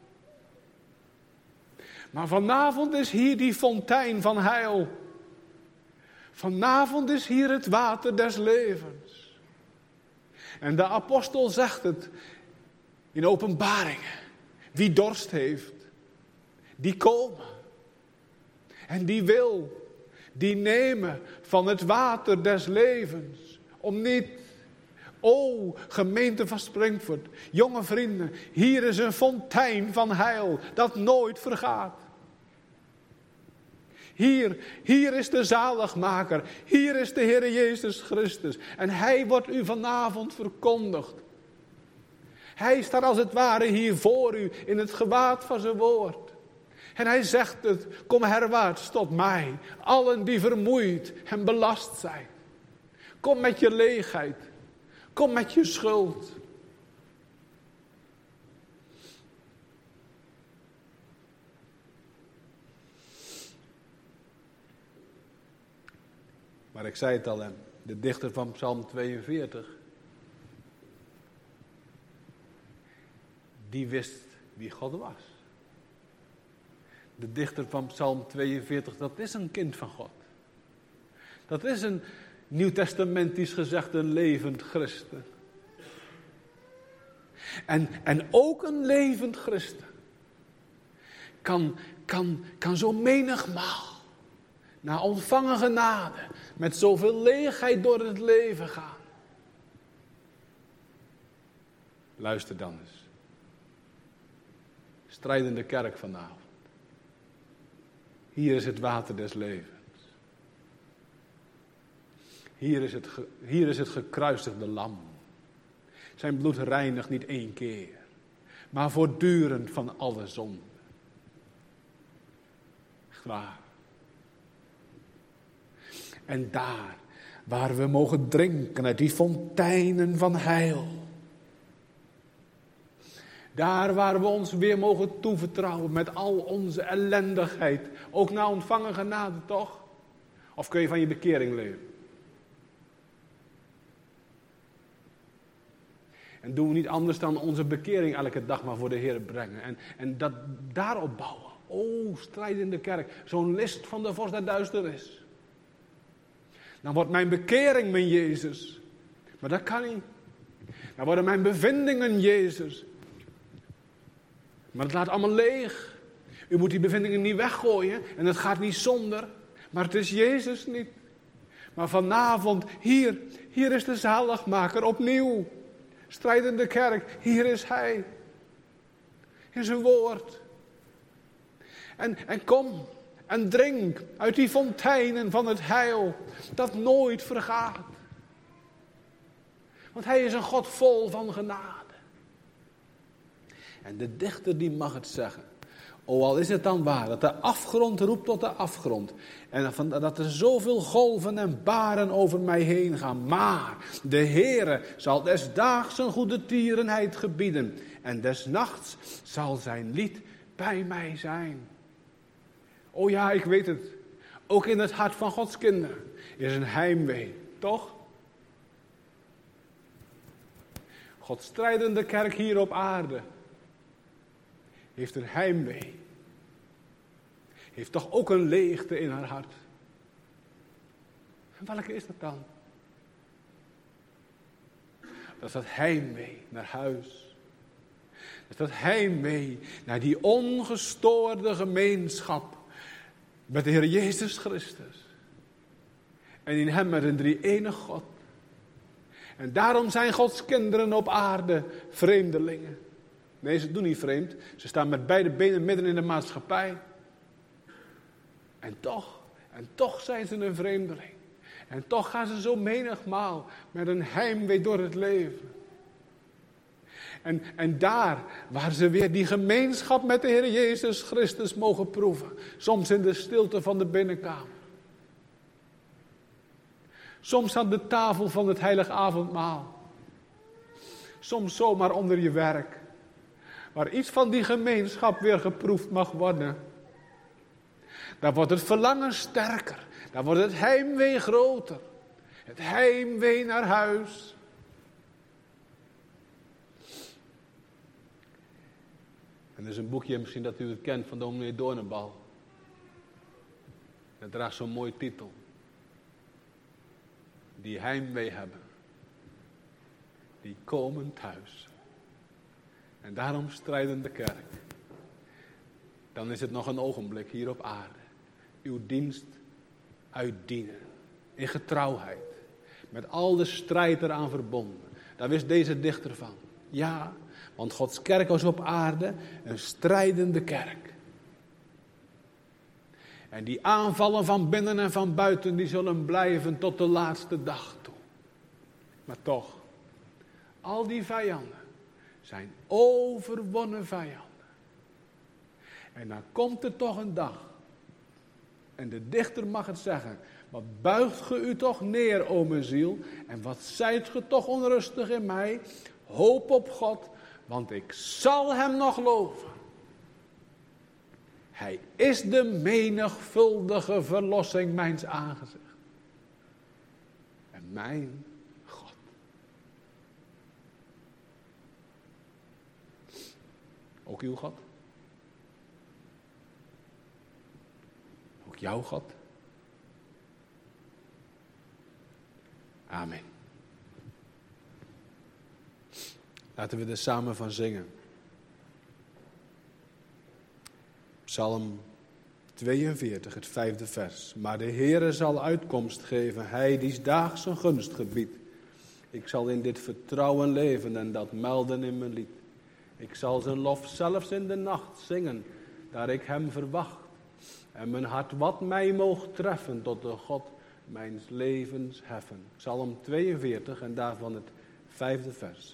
Maar vanavond is hier die fontein van heil. Vanavond is hier het water des levens. En de apostel zegt het in Openbaringen. Wie dorst heeft, die komen. En die wil, die nemen van het water des levens. Om niet, o gemeente van Springvoort, jonge vrienden, hier is een fontein van heil dat nooit vergaat. Hier, hier is de zaligmaker, hier is de Heer Jezus Christus. En Hij wordt u vanavond verkondigd. Hij staat als het ware hier voor u in het gewaad van zijn woord. En Hij zegt het, kom herwaarts tot mij, allen die vermoeid en belast zijn. Kom met je leegheid, kom met je schuld. Maar ik zei het al, de dichter van Psalm tweeënveertig, die wist wie God was. De dichter van Psalm tweeënveertig, dat is een kind van God. Dat is een nieuwtestamentisch gezegd een levend christen. En, en ook een levend christen kan, kan, kan zo menigmaal na ontvangen genade met zoveel leegheid door het leven gaan. Luister dan eens. Strijdende kerk vanavond. Hier is het water des levens. Hier is het, ge, hier is het gekruisigde lam. Zijn bloed reinigt niet één keer, maar voortdurend van alle zonde. Echt waar. En daar, waar we mogen drinken uit die fonteinen van heil. Daar waar we ons weer mogen toevertrouwen met al onze ellendigheid. Ook na ontvangen genade, toch? Of kun je van je bekering leven? En doen we niet anders dan onze bekering elke dag maar voor de Heer brengen. En, en dat daarop bouwen. O, strijd in de kerk. Zo'n list van de vorst der duisternis. Dan wordt mijn bekering mijn Jezus. Maar dat kan niet. Dan worden mijn bevindingen Jezus. Maar het laat allemaal leeg. U moet die bevindingen niet weggooien. En het gaat niet zonder. Maar het is Jezus niet. Maar vanavond, hier, hier is de zaligmaker opnieuw. Strijdende kerk, hier is Hij. In zijn woord. En, en kom en drink uit die fonteinen van het heil. Dat nooit vergaat. Want Hij is een God vol van genade. En de dichter die mag het zeggen. O, al is het dan waar dat de afgrond roept tot de afgrond. En dat er zoveel golven en baren over mij heen gaan. Maar de Heere zal des daags zijn goede tierenheid gebieden. En des nachts zal zijn lied bij mij zijn. O ja, ik weet het. Ook in het hart van Gods kinderen is een heimwee, toch? Gods strijdende kerk hier op aarde heeft een heimwee. Heeft toch ook een leegte in haar hart. En welke is dat dan? Dat is dat heimwee naar huis. Dat is dat heimwee naar die ongestoorde gemeenschap met de Heer Jezus Christus. En in Hem met een drie-enig God. En daarom zijn Gods kinderen op aarde vreemdelingen. Nee, ze doen niet vreemd. Ze staan met beide benen midden in de maatschappij. En toch, en toch zijn ze een vreemdeling. En toch gaan ze zo menigmaal met een heimwee door het leven. En, en daar waar ze weer die gemeenschap met de Heer Jezus Christus mogen proeven. Soms in de stilte van de binnenkamer. Soms aan de tafel van het heilige avondmaal. Soms zomaar onder je werk. Waar iets van die gemeenschap weer geproefd mag worden. Dan wordt het verlangen sterker. Dan wordt het heimwee groter. Het heimwee naar huis. En er is een boekje, misschien dat u het kent, van dominee Doornenbal. Dat draagt zo'n mooie titel. Die heimwee hebben. Die komen thuis. En daarom strijden de kerk. Dan is het nog een ogenblik hier op aarde. Uw dienst uitdienen. In getrouwheid. Met al de strijd eraan verbonden. Daar wist deze dichter van. Ja, want Gods kerk was op aarde een strijdende kerk. En die aanvallen van binnen en van buiten, die zullen blijven tot de laatste dag toe. Maar toch, al die vijanden zijn overwonnen vijanden. En dan komt er toch een dag. En de dichter mag het zeggen. Wat buigt ge u toch neer, o mijn ziel. En wat zijt ge toch onrustig in mij. Hoop op God, want ik zal hem nog loven. Hij is de menigvuldige verlossing mijns aangezicht. En mijn God. Ook uw God? Ook jouw God? Amen. Laten we er samen van zingen. Psalm tweeënveertig, het vijfde vers. Maar de Heere zal uitkomst geven, hij die daags zijn gunst gebiedt. Ik zal in dit vertrouwen leven en dat melden in mijn lied. Ik zal zijn lof zelfs in de nacht zingen, daar ik hem verwacht. En mijn hart wat mij moogt treffen, tot de God mijns levens heffen. Psalm tweeënveertig en daarvan het vijfde vers.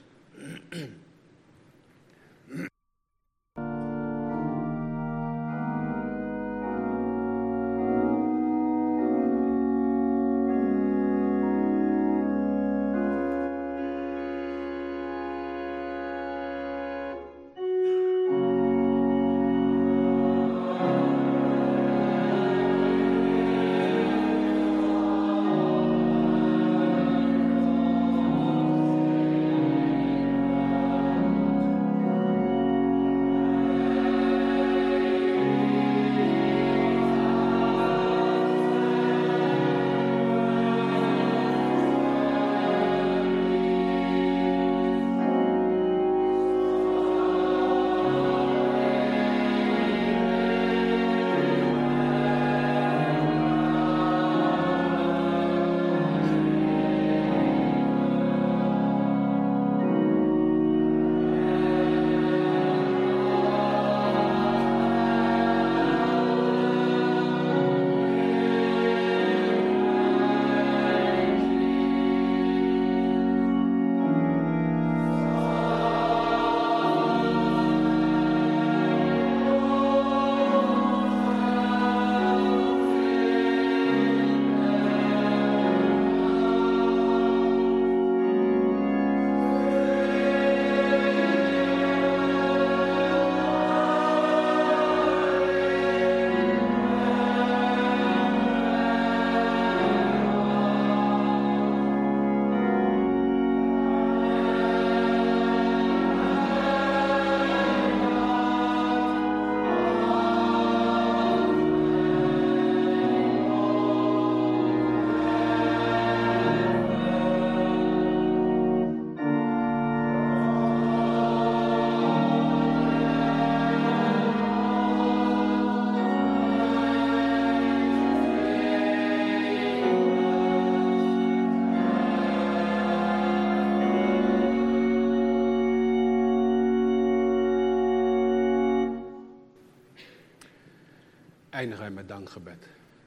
Eindigen wij met dankgebed.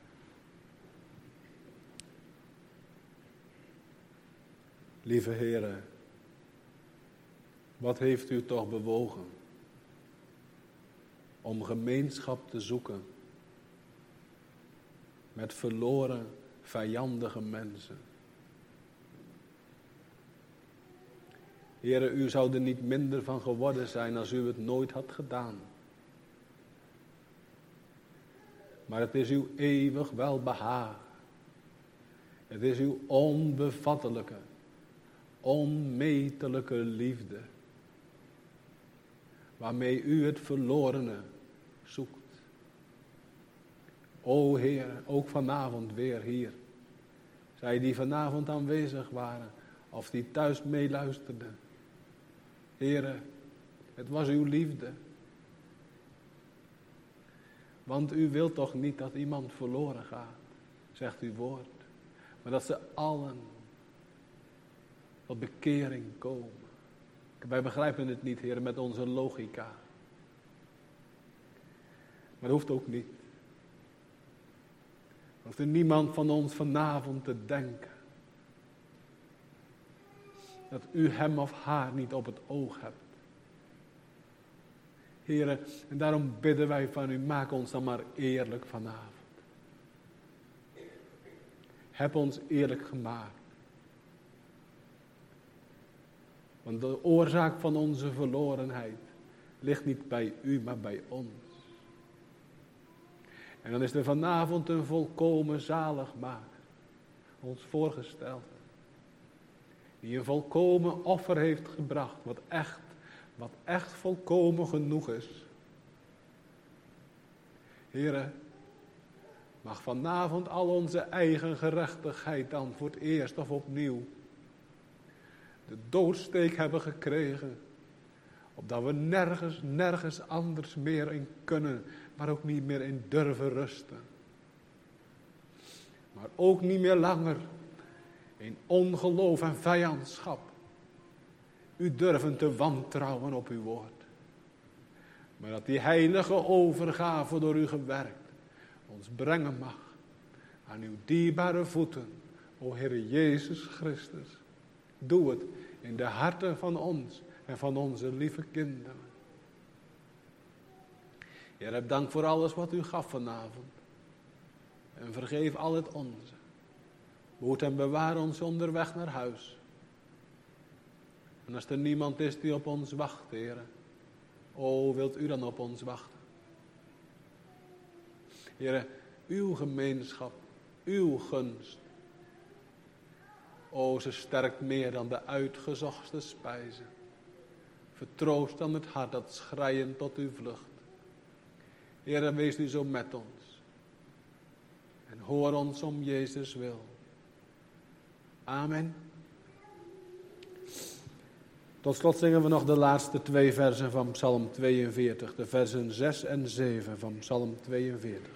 Lieve Heere, wat heeft u toch bewogen om gemeenschap te zoeken met verloren, vijandige mensen. Heere, u zou er niet minder van geworden zijn als u het nooit had gedaan. Maar het is uw eeuwig welbehagen. Het is uw onbevattelijke, onmetelijke liefde, waarmee u het verlorene zoekt. O Heer, ook vanavond weer hier. Zij die vanavond aanwezig waren, of die thuis meeluisterden. Heere, het was uw liefde. Want u wilt toch niet dat iemand verloren gaat, zegt uw woord. Maar dat ze allen tot bekering komen. Wij begrijpen het niet, Heer, met onze logica. Maar dat hoeft ook niet. Er hoeft er niemand van ons vanavond te denken dat u hem of haar niet op het oog hebt. Heere, en daarom bidden wij van u, maak ons dan maar eerlijk vanavond. Heb ons eerlijk gemaakt. Want de oorzaak van onze verlorenheid ligt niet bij u, maar bij ons. En dan is er vanavond een volkomen zaligmaker ons voorgesteld. Die een volkomen offer heeft gebracht, wat echt, wat echt volkomen genoeg is. Heere, mag vanavond al onze eigen gerechtigheid dan voor het eerst of opnieuw de doodsteek hebben gekregen. Opdat we nergens, nergens anders meer in kunnen, maar ook niet meer in durven rusten. Maar ook niet meer langer in ongeloof en vijandschap u durven te wantrouwen op uw woord. Maar dat die heilige overgave door u gewerkt ons brengen mag aan uw dierbare voeten, o Heere Jezus Christus. Doe het in de harten van ons en van onze lieve kinderen. Heer, heb dank voor alles wat u gaf vanavond. En vergeef al het onze. Behoed en bewaar ons onderweg naar huis. En als er niemand is die op ons wacht, Heer, o, wilt u dan op ons wachten? Heer, uw gemeenschap, uw gunst, o, ze sterkt meer dan de uitgezochte spijzen. Vertroost dan het hart dat schreiend tot u vlucht. Heer, wees u zo met ons. En hoor ons om Jezus wil. Amen. Tot slot zingen we nog de laatste twee versen van Psalm tweeënveertig. De versen zes en zeven van Psalm tweeënveertig.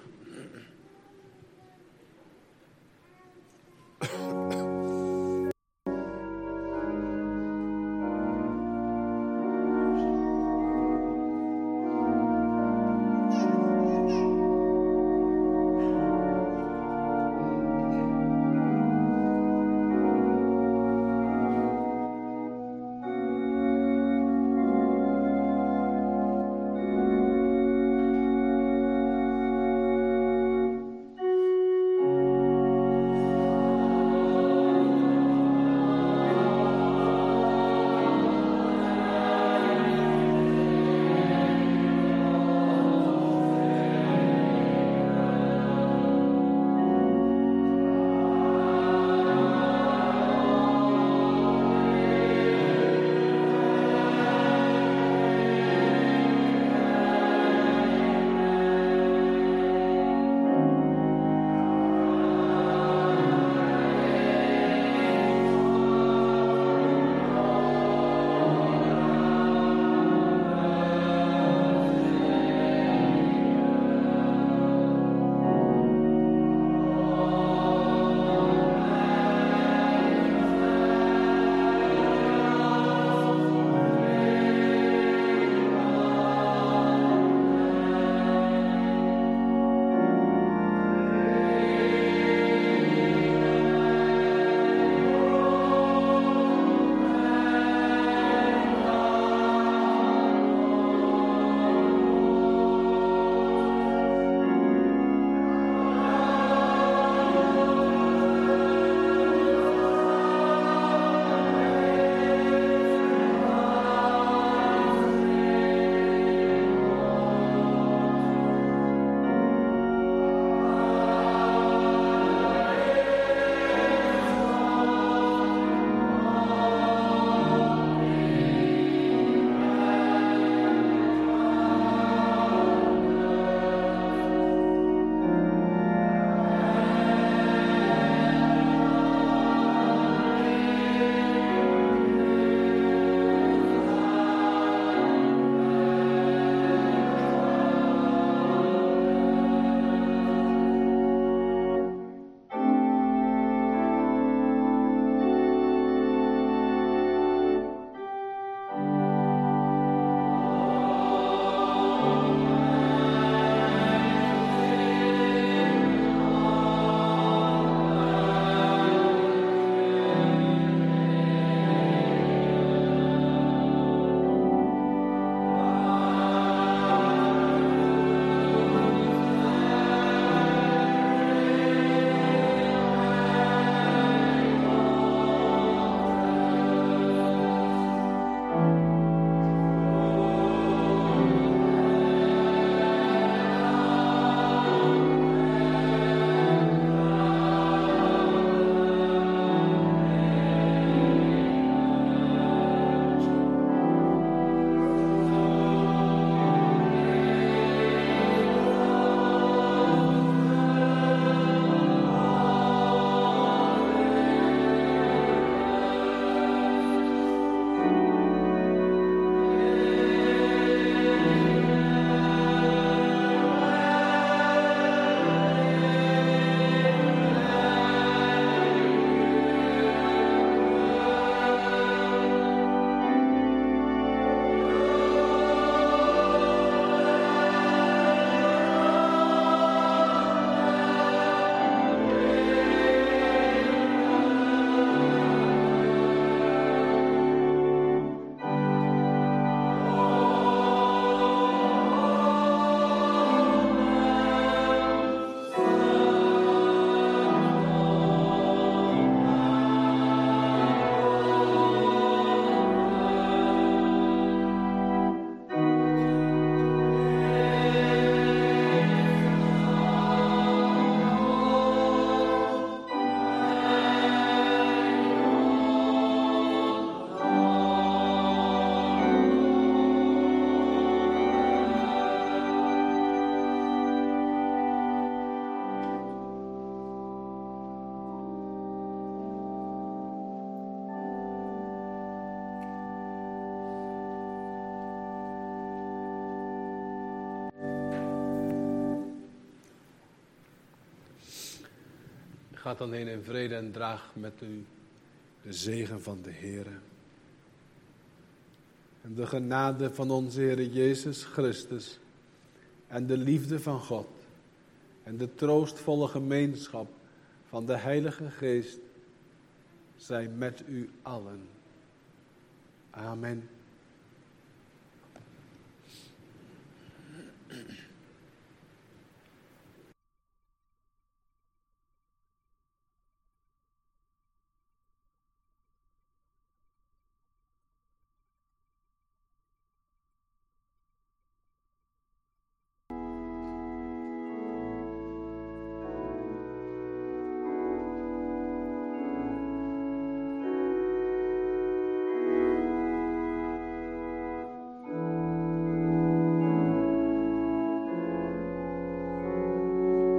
Gaat dan heen in vrede en draag met u de zegen van de Heere. En de genade van onze Heer Jezus Christus en de liefde van God en de troostvolle gemeenschap van de Heilige Geest zijn met u allen. Amen.